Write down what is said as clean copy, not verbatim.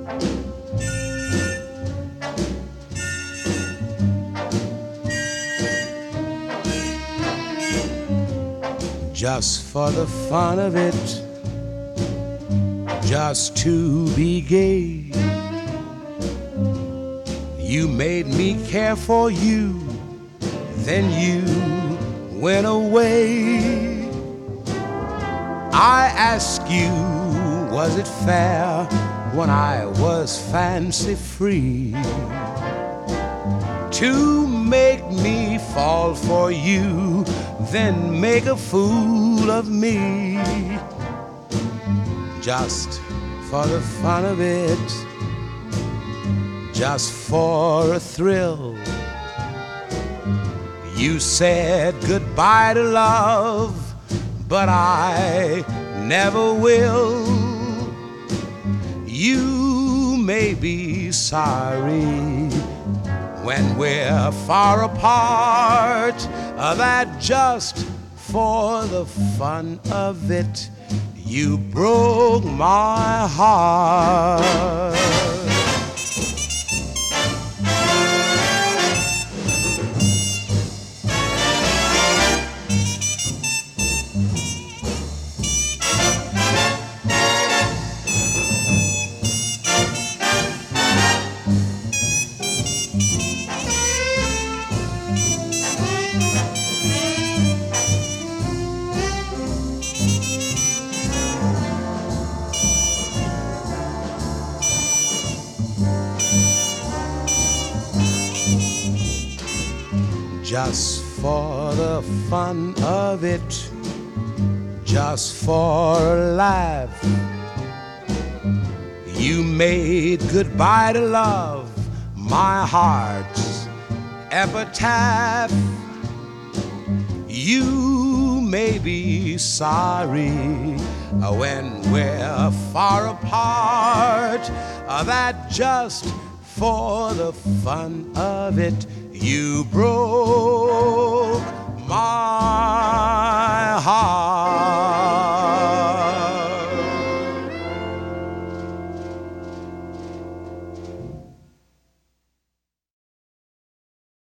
Just for the fun of it, just to be gay, you made me care for you, then you went away. I ask you, was it fair when I was fancy free to make me fall for you, then make a fool of me? Just for the fun of it, just for a thrill, you said goodbye to love, but I never will. You may be sorry when we're far apart, that just for the fun of it, you broke my heart. Just for the fun of it, just for a laugh, you made goodbye to love my heart's epitaph. You may be sorry when we're far apart, that just for the fun of it, you broke my